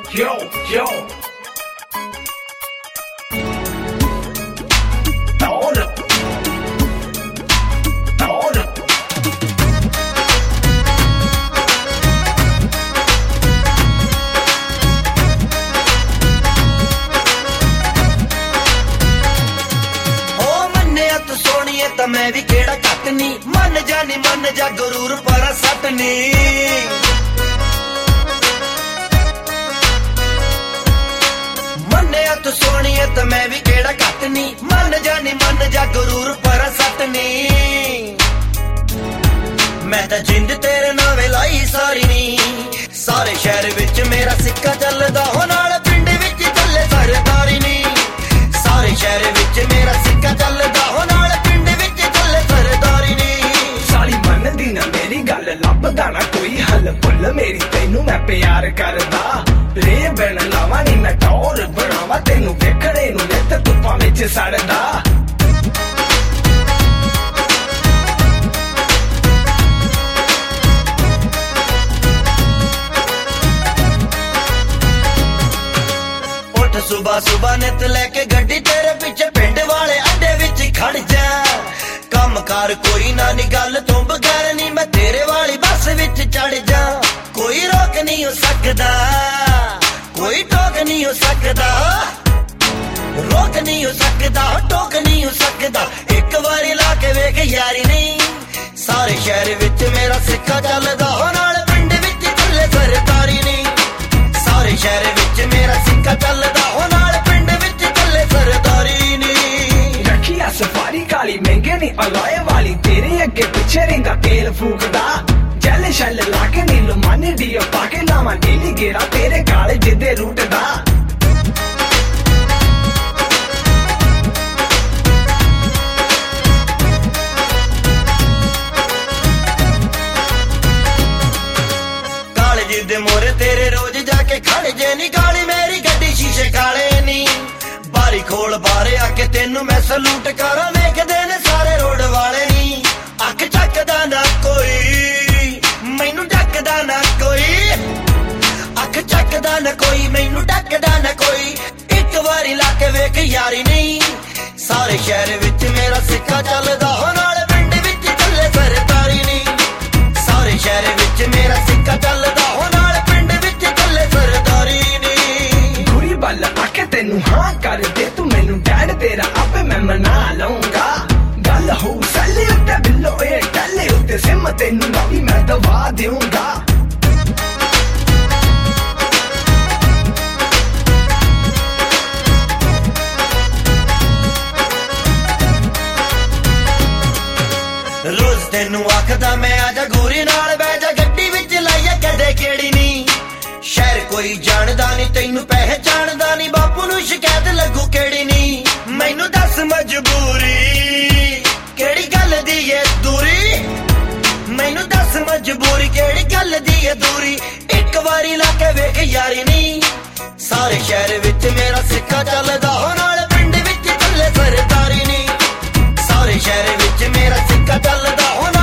Yo, yo. Hold up. Hold up. तू सोनिए तो मैं भी केड़ा घट नी मन जा गुरूर पर सट नी मन्ने तू सोनिए तो मैं भी केड़ा घट नी मन जा गुरूर पर सट नी मैं तो जिंद तेरे नावे लाई सारी नी सारे शहर विच मेरा सिक्का चलदा हो नाल पिंड विच चले सरदारी नी सारे शहर विच मेरा सिक्का चलदा हो नाल पिंड विच चले सरदारी नी साली मनदी ना मेरी गल लभदा ना कोई हल भुल मेरी तैनू मैं प्यार करदा रे बन लावा नी मैं टौर बनावा तैनू वेखणे नू नित धुप्पां विच सड़दा सुबह सुबह नित लेके गड्डी तेरे पीछे पिंड वाले अड्डे विच खड़ जा कम कार कोई ना नी गल तू बगैर नी मैं तेरे वाली बस विच चढ़ जा कोई रोक नहीं हो सकदा कोई टोक नहीं हो सकदा रोक नहीं हो सकदा टोक नहीं हो सकदा एक बारी ला के वेख यारी नहीं सारे शहर विच मेरा सिक्का चलदा हो नाल पिंड विच चले सरदारी नहीं सारे शहर विच मेरा सिक्का चलदा हो नाल पिंड विच चले सरदारी नी रखिया सफारी काली महंगे नी अलाए वाली तेरे अगे पिछे रहिंदा तेल फूकदा जल शल लाके नीलो माने दियो पाके लावा नीली गेरा तेरे काले जिदे रूट दा जिदे मोरे तेरे रोज जाके खड़ जे नी गाली मेरी गड्डी शीशे काले नी बारी खोल बारे आके तेनू मैं सलूट करा वेखदे ने सारे रोड वाले नी अख झकदा ना कोई मैनू ढकदा ना कोई अख झकदा ना कोई मैनू ढकदा ना कोई एक बारी लाके वेख यारी नहीं सारे शहर विच मेरा सिक्का चलदा हो नाल पिंड विच चले सरदारी नी सारे शहर विच मेरा सिक्का चलदा हो नाल पिंड विच चले सरदारी नी गुरी बल आके तेनू हाँ कर दे तू मैनू डैड तेरा आपे मैं मना लूंगा गल हो सैले उत्ते बिल्लो ए टल्ले उत्ते सिम तेनू भी मैं दवा दूंगा रोज तेनू आखदा मैं आजा गोरी नाल बैठ जा गड्डी विच लाइया कदे केड़ी नी शहर कोई जानदा नी तैनू पहचानदा नी बापू नू शिकायत लगू केड़ी नी मैनू दस मजबूरी केड़ी गल दी ए दूरी मैनू दस मजबूरी केड़ी गल दी ए दूरी एक बारी लाके वेख यारी नी सारे शहर विच मेरा सिक्का चलदा हो नाल पिंड विच चले सरदारी नी सारे शहर विच मेरा सिक्का चलदा हो